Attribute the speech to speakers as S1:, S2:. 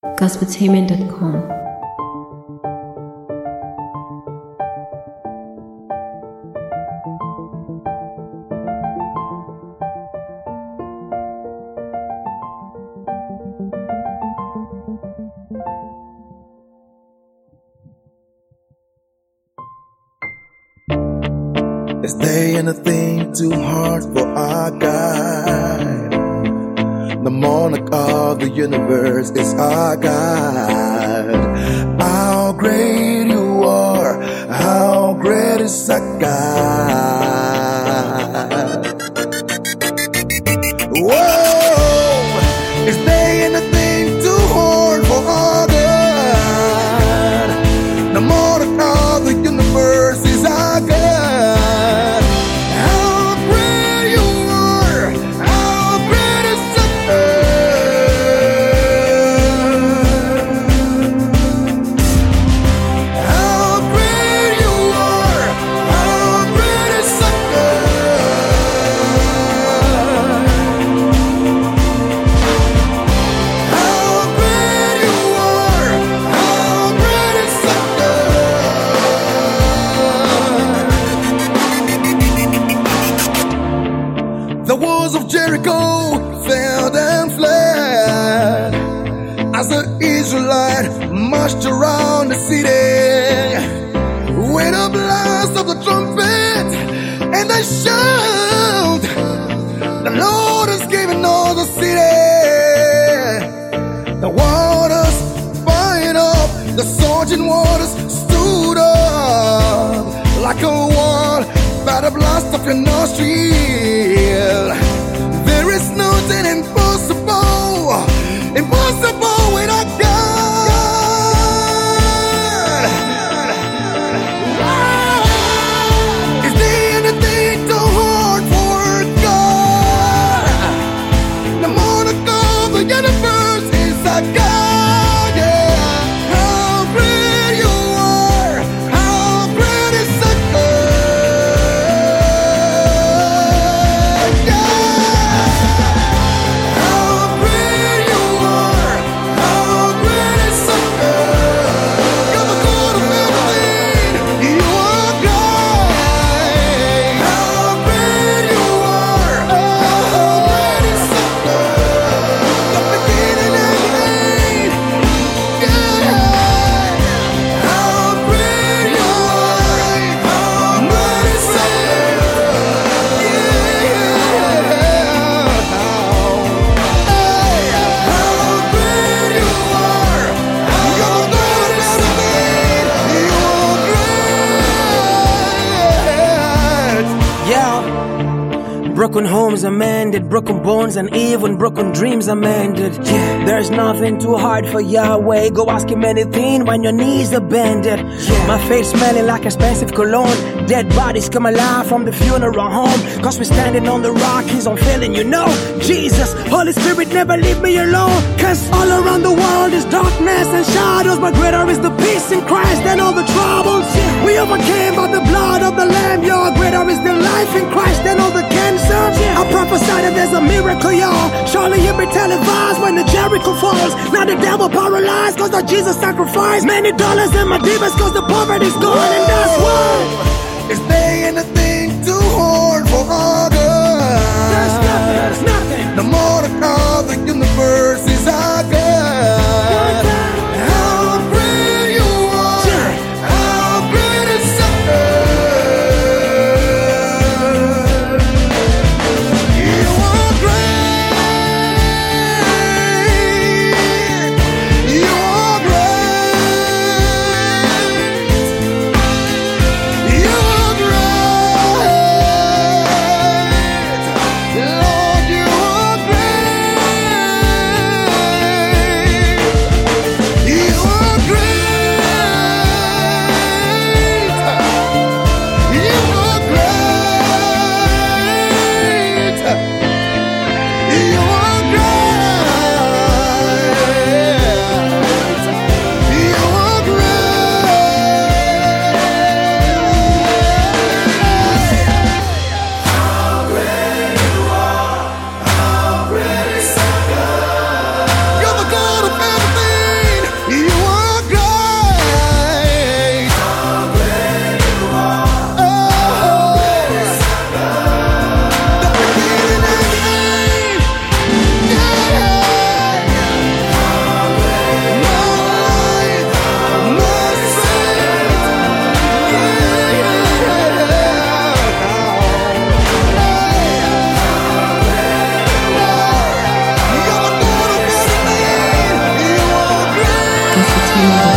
S1: gospeltainment.com.
S2: Is there anything too hard for our God? The monarch of the universe is our God. How great you are, how great is our God. Whoa! Is there anything too hard for our God? The monarch of the universe is our God. The walls of Jericho fell and fled as the Israelites marched around the city with a blast of the trumpet and they shout, the Lord has given us the city. The waters fired up, the surging waters stood up like a wall by the blast of your nostril. There is nothing impossible with our God. Is there anything too hard for God? The monarch of the universe is our God. Yeah. How great you are, how great is our God. How great you are, how great is our God. You're the God of everything, you are God. How great you are, how great is our God. The beginning and the end, yeah. How great you are, how great is our God, yeah. How great you are, how great is our God, you are great.
S3: Yeah. Broken homes are mended, broken bones and even broken dreams are mended. Yeah. There's nothing too hard for Yahweh. Go ask him anything when your knees are bended. Yeah. My face smelling like expensive cologne. Dead bodies come alive from the funeral home. Cause we're standing on the rock, he's unfailing, you know. Jesus, Holy Spirit, never leave me alone. Cause all around the world is darkness and shadows, but greater is the peace in Christ than all the troubles. Yeah. We overcame by the blood of the Lamb, y'all. Greater is the life in Christ than all the cancer. Yeah. I prophesy that there's a miracle, y'all. Surely you'll be televised when the Jericho falls. Now the devil paralyzed cause the Jesus sacrificed. Many dollars in my demons cause the poverty's gone. And that's why.
S2: Is there anything too hard for our God?
S3: There's nothing.
S2: The monarch of the universe is our God. How great you are, how great is our God. You are great. You are great. You are great. Lord, you are great.
S1: Thank you.